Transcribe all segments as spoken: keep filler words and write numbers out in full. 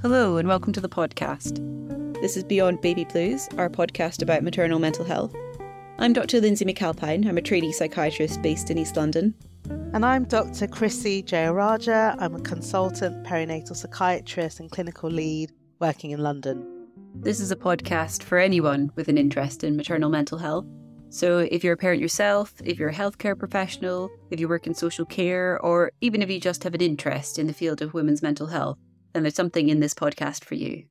Hello and welcome to the podcast. This is Beyond Baby Blues, our podcast about maternal mental health. I'm Doctor Lindsay McAlpine. I'm a trainee psychiatrist based in East London. And I'm Doctor Chrissy Jayaraja. I'm a consultant perinatal psychiatrist and clinical lead working in London. This is a podcast for anyone with an interest in maternal mental health. So if you're a parent yourself, if you're a healthcare professional, if you work in social care, or even if you just have an interest in the field of women's mental health, then there's something in this podcast for you.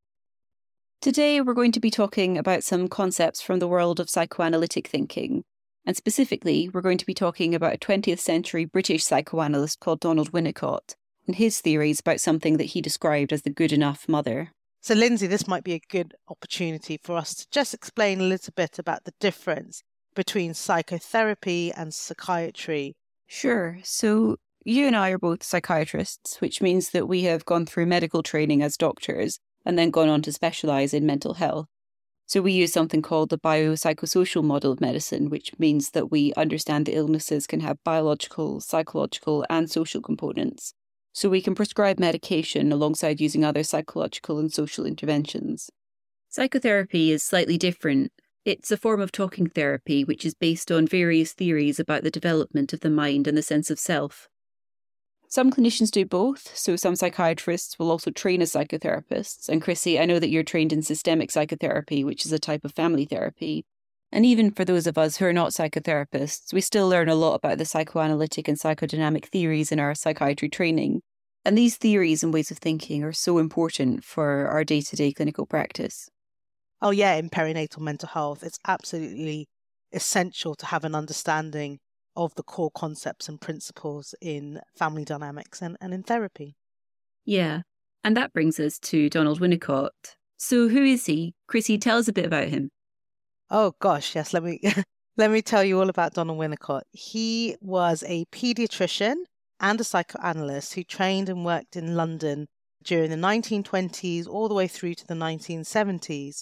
Today, we're going to be talking about some concepts from the world of psychoanalytic thinking. And specifically, we're going to be talking about a twentieth century British psychoanalyst called Donald Winnicott and his theories about something that he described as the good enough mother. So, Lindsay, this might be a good opportunity for us to just explain a little bit about the difference between psychotherapy and psychiatry. Sure. So, you and I are both psychiatrists, which means that we have gone through medical training as doctors and then gone on to specialise in mental health. So we use something called the biopsychosocial model of medicine, which means that we understand that illnesses can have biological, psychological and social components. So we can prescribe medication alongside using other psychological and social interventions. Psychotherapy is slightly different. It's a form of talking therapy which is based on various theories about the development of the mind and the sense of self. Some clinicians do both, so some psychiatrists will also train as psychotherapists. And Chrissy, I know that you're trained in systemic psychotherapy, which is a type of family therapy. And even for those of us who are not psychotherapists, we still learn a lot about the psychoanalytic and psychodynamic theories in our psychiatry training. And these theories and ways of thinking are so important for our day-to-day clinical practice. Oh yeah, in perinatal mental health, it's absolutely essential to have an understanding of the core concepts and principles in family dynamics and, and in therapy. Yeah, and that brings us to Donald Winnicott. So who is he? Chrissy, tell us a bit about him. Oh gosh, yes, let me let me tell you all about Donald Winnicott. He was a paediatrician and a psychoanalyst who trained and worked in London during the nineteen twenties all the way through to the nineteen seventies.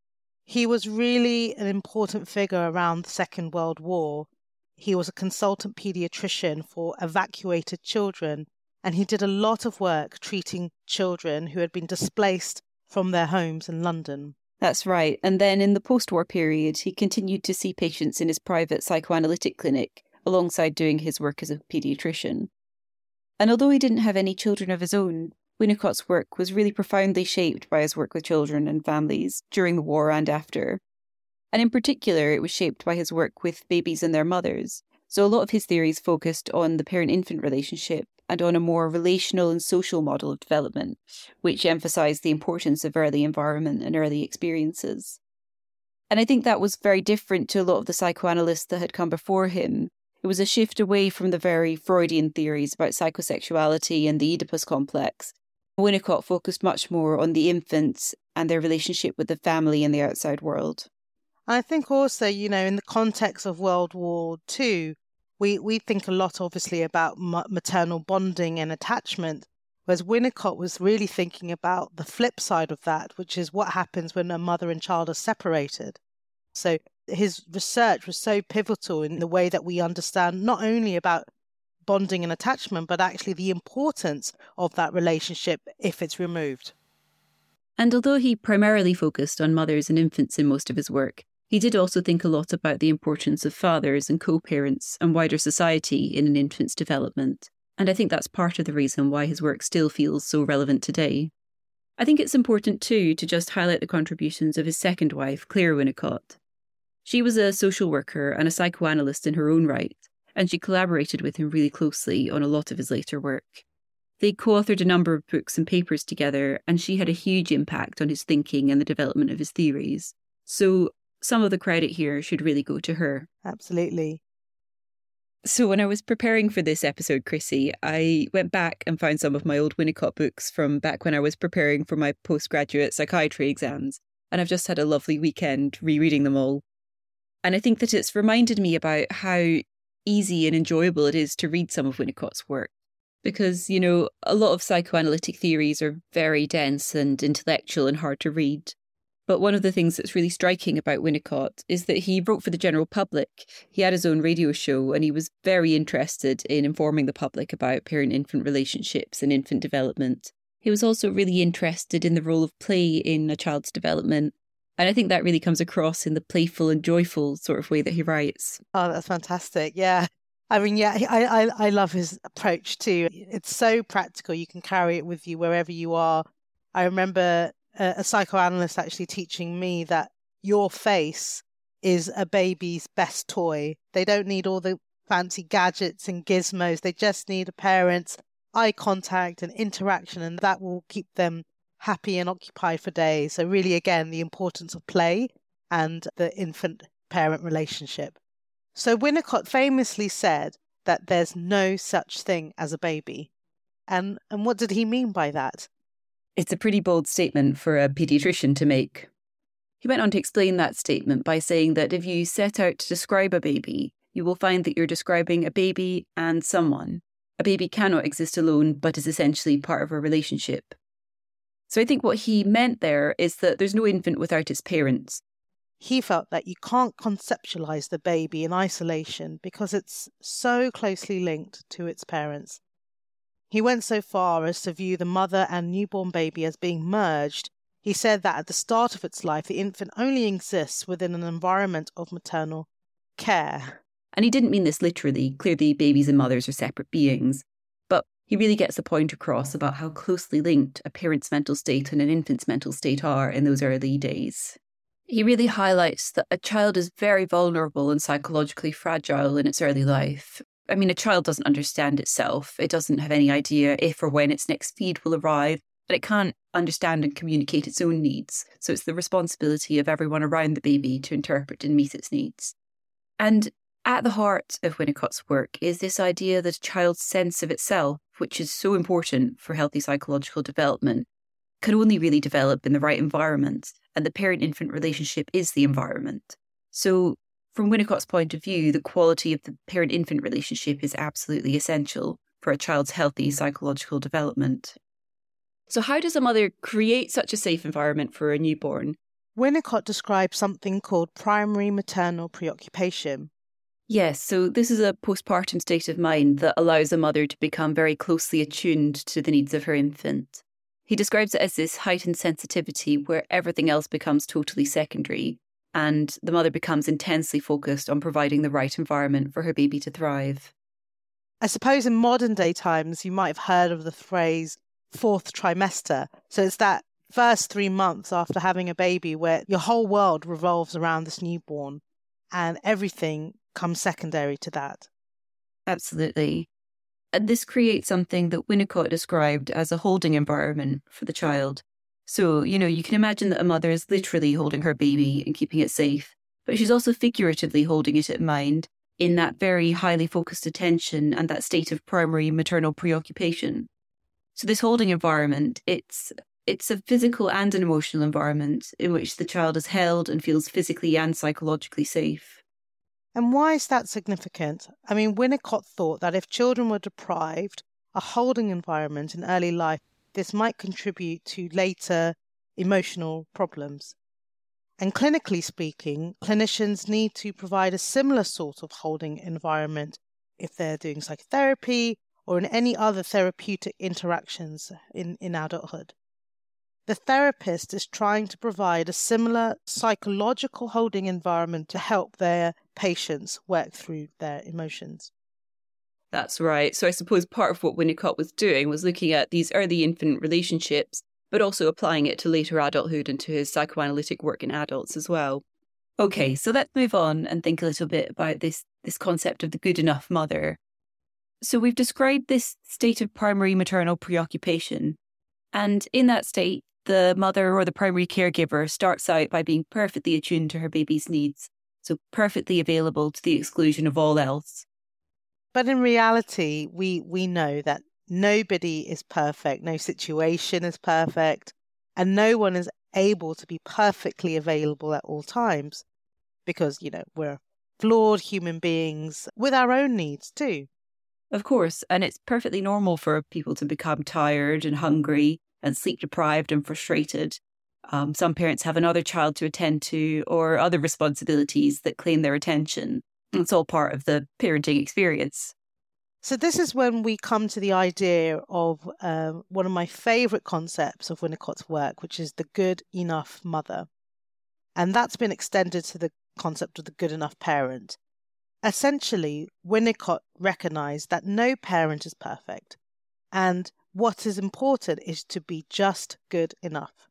He was really an important figure around the Second World War. He was a consultant paediatrician for evacuated children, and he did a lot of work treating children who had been displaced from their homes in London. That's right. And then in the post-war period, he continued to see patients in his private psychoanalytic clinic alongside doing his work as a paediatrician. And although he didn't have any children of his own, Winnicott's work was really profoundly shaped by his work with children and families during the war and after. And in particular, it was shaped by his work with babies and their mothers. So a lot of his theories focused on the parent-infant relationship and on a more relational and social model of development, which emphasised the importance of early environment and early experiences. And I think that was very different to a lot of the psychoanalysts that had come before him. It was a shift away from the very Freudian theories about psychosexuality and the Oedipus complex. Winnicott focused much more on the infants and their relationship with the family and the outside world. I think also, you know, in the context of World War Two, we, we think a lot, obviously, about maternal bonding and attachment, whereas Winnicott was really thinking about the flip side of that, which is what happens when a mother and child are separated. So his research was so pivotal in the way that we understand not only about bonding and attachment, but actually the importance of that relationship if it's removed. And although he primarily focused on mothers and infants in most of his work, he did also think a lot about the importance of fathers and co-parents and wider society in an infant's development. And I think that's part of the reason why his work still feels so relevant today. I think it's important too to just highlight the contributions of his second wife, Claire Winnicott. She was a social worker and a psychoanalyst in her own right, and she collaborated with him really closely on a lot of his later work. They co-authored a number of books and papers together, and she had a huge impact on his thinking and the development of his theories. So some of the credit here should really go to her. Absolutely. So when I was preparing for this episode, Chrissy, I went back and found some of my old Winnicott books from back when I was preparing for my postgraduate psychiatry exams. And I've just had a lovely weekend rereading them all. And I think that it's reminded me about how easy and enjoyable it is to read some of Winnicott's work. Because, you know, a lot of psychoanalytic theories are very dense and intellectual and hard to read. But one of the things that's really striking about Winnicott is that he wrote for the general public. He had his own radio show and he was very interested in informing the public about parent-infant relationships and infant development. He was also really interested in the role of play in a child's development. And I think that really comes across in the playful and joyful sort of way that he writes. Oh, that's fantastic. Yeah. I mean, yeah, I, I, I love his approach too. It's so practical. You can carry it with you wherever you are. I remember a, a psychoanalyst actually teaching me that your face is a baby's best toy. They don't need all the fancy gadgets and gizmos. They just need a parent's eye contact and interaction, and that will keep them happy and occupied for days. So really, again, the importance of play and the infant-parent relationship. So Winnicott famously said that there's no such thing as a baby. And, and what did he mean by that? It's a pretty bold statement for a paediatrician to make. He went on to explain that statement by saying that if you set out to describe a baby, you will find that you're describing a baby and someone. A baby cannot exist alone, but is essentially part of a relationship. So I think what he meant there is that there's no infant without its parents. He felt that you can't conceptualize the baby in isolation because it's so closely linked to its parents. He went so far as to view the mother and newborn baby as being merged. He said that at the start of its life, the infant only exists within an environment of maternal care. And he didn't mean this literally. Clearly, babies and mothers are separate beings. But he really gets the point across about how closely linked a parent's mental state and an infant's mental state are in those early days. He really highlights that a child is very vulnerable and psychologically fragile in its early life. I mean, a child doesn't understand itself. It doesn't have any idea if or when its next feed will arrive, but it can't understand and communicate its own needs. So it's the responsibility of everyone around the baby to interpret and meet its needs. And at the heart of Winnicott's work is this idea that a child's sense of itself, which is so important for healthy psychological development, can only really develop in the right environment, and the parent-infant relationship is the environment. So from Winnicott's point of view, the quality of the parent-infant relationship is absolutely essential for a child's healthy psychological development. So how does a mother create such a safe environment for a newborn? Winnicott describes something called primary maternal preoccupation. Yes, so this is a postpartum state of mind that allows a mother to become very closely attuned to the needs of her infant. He describes it as this heightened sensitivity where everything else becomes totally secondary, and the mother becomes intensely focused on providing the right environment for her baby to thrive. I suppose in modern day times, you might have heard of the phrase fourth trimester. So it's that first three months after having a baby where your whole world revolves around this newborn and everything comes secondary to that. Absolutely. And this creates something that Winnicott described as a holding environment for the child. So, you know, you can imagine that a mother is literally holding her baby and keeping it safe, but she's also figuratively holding it in mind in that very highly focused attention and that state of primary maternal preoccupation. So this holding environment, it's it's a physical and an emotional environment in which the child is held and feels physically and psychologically safe. And why is that significant? I mean, Winnicott thought that if children were deprived a holding environment in early life, this might contribute to later emotional problems. And clinically speaking, clinicians need to provide a similar sort of holding environment if they're doing psychotherapy or in any other therapeutic interactions in, in adulthood. The therapist is trying to provide a similar psychological holding environment to help their patients work through their emotions. That's right. So I suppose part of what Winnicott was doing was looking at these early infant relationships, but also applying it to later adulthood and to his psychoanalytic work in adults as well. Okay, so let's move on and think a little bit about this, this concept of the good enough mother. So we've described this state of primary maternal preoccupation, and in that state, the mother or the primary caregiver starts out by being perfectly attuned to her baby's needs, so perfectly available to the exclusion of all else. But in reality, we, we know that nobody is perfect, no situation is perfect, and no one is able to be perfectly available at all times because, you know, we're flawed human beings with our own needs too. Of course, and it's perfectly normal for people to become tired and hungry and sleep deprived and frustrated. Um, some parents have another child to attend to or other responsibilities that claim their attention. It's all part of the parenting experience. So this is when we come to the idea of um, one of my favourite concepts of Winnicott's work, which is the good enough mother. And that's been extended to the concept of the good enough parent. Essentially, Winnicott recognised that no parent is perfect, and what is important is to be just good enough.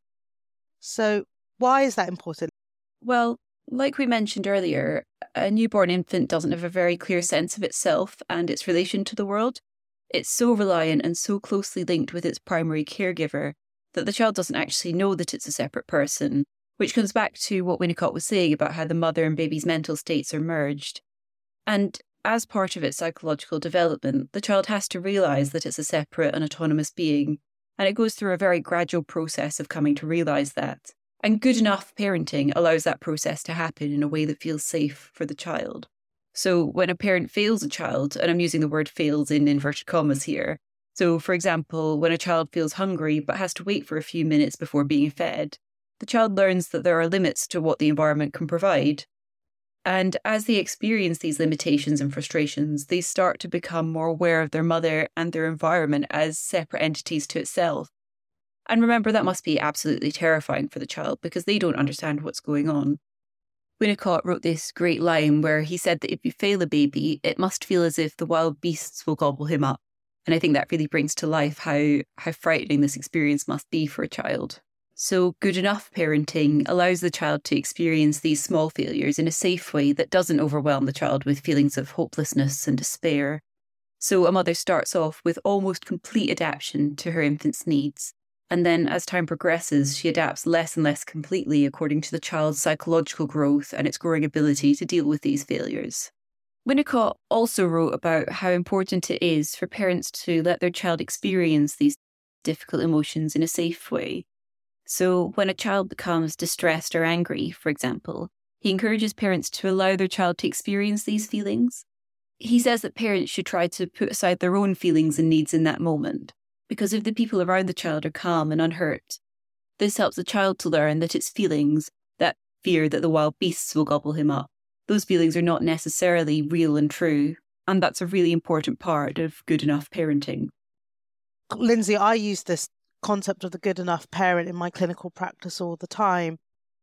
So why is that important? Well, like we mentioned earlier, a newborn infant doesn't have a very clear sense of itself and its relation to the world. It's so reliant and so closely linked with its primary caregiver that the child doesn't actually know that it's a separate person, which comes back to what Winnicott was saying about how the mother and baby's mental states are merged. And as part of its psychological development, the child has to realise that it's a separate and autonomous being, and it goes through a very gradual process of coming to realise that. And good enough parenting allows that process to happen in a way that feels safe for the child. So when a parent fails a child, and I'm using the word fails in inverted commas here, so for example, when a child feels hungry but has to wait for a few minutes before being fed, the child learns that there are limits to what the environment can provide. And as they experience these limitations and frustrations, they start to become more aware of their mother and their environment as separate entities to itself. And remember, that must be absolutely terrifying for the child because they don't understand what's going on. Winnicott wrote this great line where he said that if you fail a baby, it must feel as if the wild beasts will gobble him up. And I think that really brings to life how, how frightening this experience must be for a child. So good enough parenting allows the child to experience these small failures in a safe way that doesn't overwhelm the child with feelings of hopelessness and despair. So a mother starts off with almost complete adaptation to her infant's needs. And then as time progresses, she adapts less and less completely according to the child's psychological growth and its growing ability to deal with these failures. Winnicott also wrote about how important it is for parents to let their child experience these difficult emotions in a safe way. So when a child becomes distressed or angry, for example, he encourages parents to allow their child to experience these feelings. He says that parents should try to put aside their own feelings and needs in that moment. Because if the people around the child are calm and unhurt, this helps the child to learn that its feelings, that fear that the wild beasts will gobble him up, those feelings are not necessarily real and true. And that's a really important part of good enough parenting. Lindsay, I use this concept of the good enough parent in my clinical practice all the time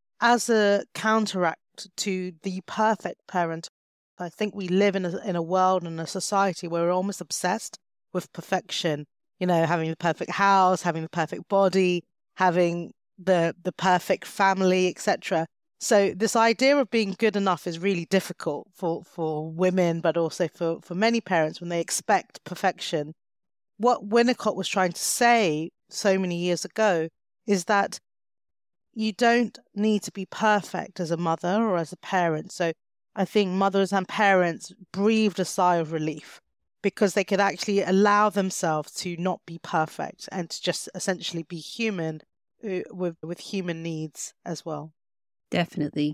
as a counteract to the perfect parent. I think we live in a, in a world and a society where we're almost obsessed with perfection. You know, having the perfect house, having the perfect body, having the the perfect family, et cetera. So this idea of being good enough is really difficult for, for women, but also for, for many parents when they expect perfection. What Winnicott was trying to say so many years ago is that you don't need to be perfect as a mother or as a parent. So I think mothers and parents breathed a sigh of relief, because they could actually allow themselves to not be perfect and to just essentially be human uh, with, with human needs as well. Definitely.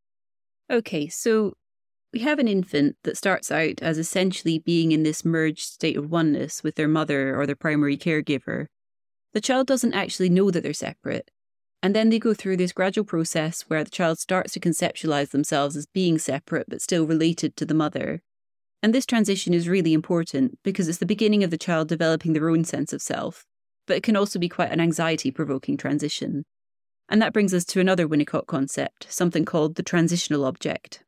Okay, so we have an infant that starts out as essentially being in this merged state of oneness with their mother or their primary caregiver. The child doesn't actually know that they're separate. And then they go through this gradual process where the child starts to conceptualize themselves as being separate but still related to the mother. And this transition is really important because it's the beginning of the child developing their own sense of self, but it can also be quite an anxiety-provoking transition. And that brings us to another Winnicott concept, something called the transitional object.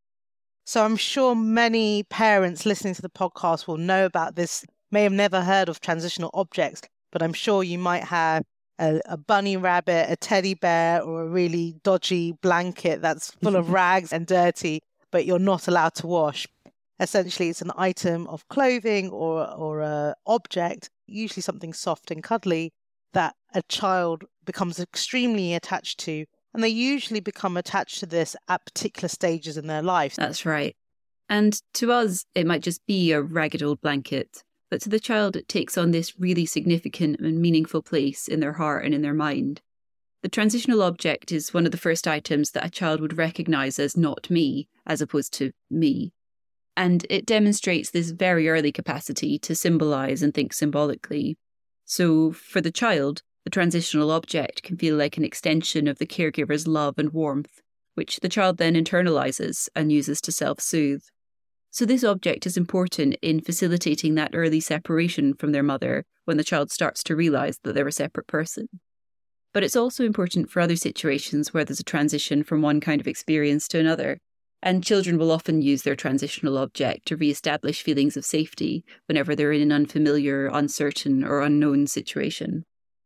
So I'm sure many parents listening to the podcast will know about this, may have never heard of transitional objects, but I'm sure you might have a, a bunny rabbit, a teddy bear, or a really dodgy blanket that's full of rags and dirty, but you're not allowed to wash. Essentially, it's an item of clothing or or a object, usually something soft and cuddly, that a child becomes extremely attached to. And they usually become attached to this at particular stages in their life. That's right. And to us, it might just be a ragged old blanket. But to the child, it takes on this really significant and meaningful place in their heart and in their mind. The transitional object is one of the first items that a child would recognise as not me, as opposed to me. And it demonstrates this very early capacity to symbolise and think symbolically. So for the child, the transitional object can feel like an extension of the caregiver's love and warmth, which the child then internalises and uses to self-soothe. So this object is important in facilitating that early separation from their mother when the child starts to realise that they're a separate person. But it's also important for other situations where there's a transition from one kind of experience to another. And children will often use their transitional object to re-establish feelings of safety whenever they're in an unfamiliar, uncertain or unknown situation.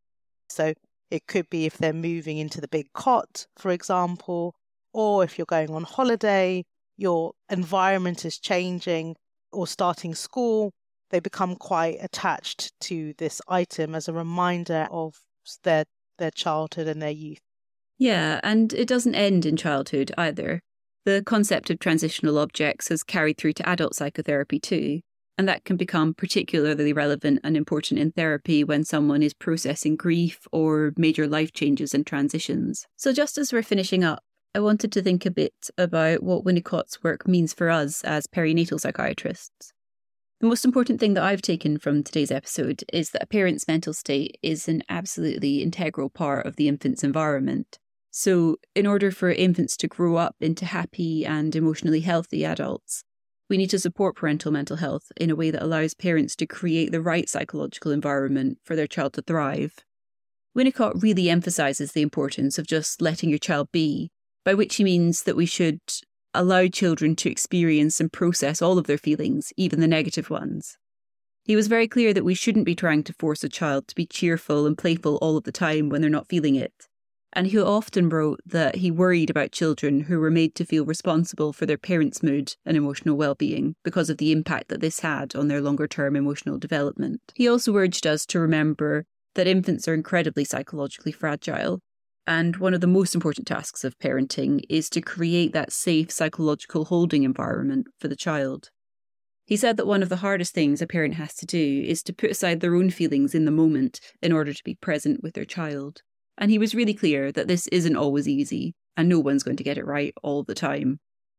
So it could be if they're moving into the big cot, for example, or if you're going on holiday, your environment is changing, or starting school, they become quite attached to this item as a reminder of their, their childhood and their youth. Yeah, and it doesn't end in childhood either. The concept of transitional objects has carried through to adult psychotherapy too, and that can become particularly relevant and important in therapy when someone is processing grief or major life changes and transitions. So just as we're finishing up, I wanted to think a bit about what Winnicott's work means for us as perinatal psychiatrists. The most important thing that I've taken from today's episode is that a parent's mental state is an absolutely integral part of the infant's environment. So, in order for infants to grow up into happy and emotionally healthy adults, we need to support parental mental health in a way that allows parents to create the right psychological environment for their child to thrive. Winnicott really emphasises the importance of just letting your child be, by which he means that we should allow children to experience and process all of their feelings, even the negative ones. He was very clear that we shouldn't be trying to force a child to be cheerful and playful all of the time when they're not feeling it. And he often wrote that he worried about children who were made to feel responsible for their parents' mood and emotional well-being because of the impact that this had on their longer-term emotional development. He also urged us to remember that infants are incredibly psychologically fragile, and one of the most important tasks of parenting is to create that safe psychological holding environment for the child. He said that one of the hardest things a parent has to do is to put aside their own feelings in the moment in order to be present with their child. And he was really clear that this isn't always easy, and no one's going to get it right all the time.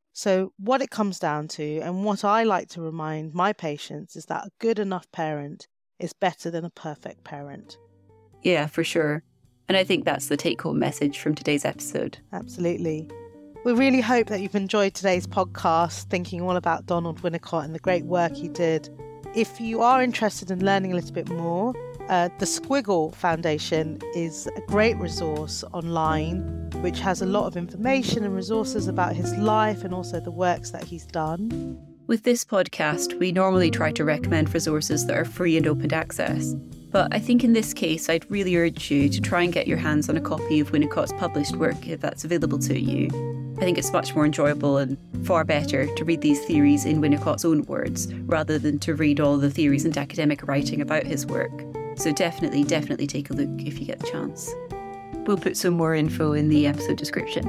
So what it comes down to, and what I like to remind my patients, is that a good enough parent is better than a perfect parent. Yeah, for sure. And I think that's the take-home message from today's episode. Absolutely. We really hope that you've enjoyed today's podcast, thinking all about Donald Winnicott and the great work he did. If you are interested in learning a little bit more, Uh, the Squiggle Foundation is a great resource online which has a lot of information and resources about his life and also the works that he's done. With this podcast, we normally try to recommend resources that are free and open access. But I think in this case, I'd really urge you to try and get your hands on a copy of Winnicott's published work if that's available to you. I think it's much more enjoyable and far better to read these theories in Winnicott's own words rather than to read all the theories and academic writing about his work. So definitely, definitely take a look if you get the chance. We'll put some more info in the episode description.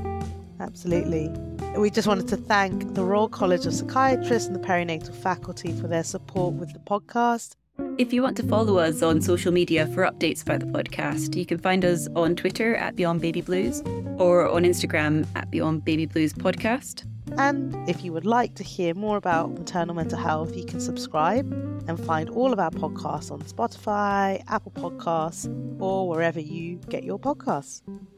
Absolutely. We just wanted to thank the Royal College of Psychiatrists and the Perinatal Faculty for their support with the podcast. If you want to follow us on social media for updates about the podcast, you can find us on Twitter at Beyond Baby Blues or on Instagram at Beyond Baby Blues Podcast. And if you would like to hear more about maternal mental health, you can subscribe and find all of our podcasts on Spotify, Apple Podcasts, or wherever you get your podcasts.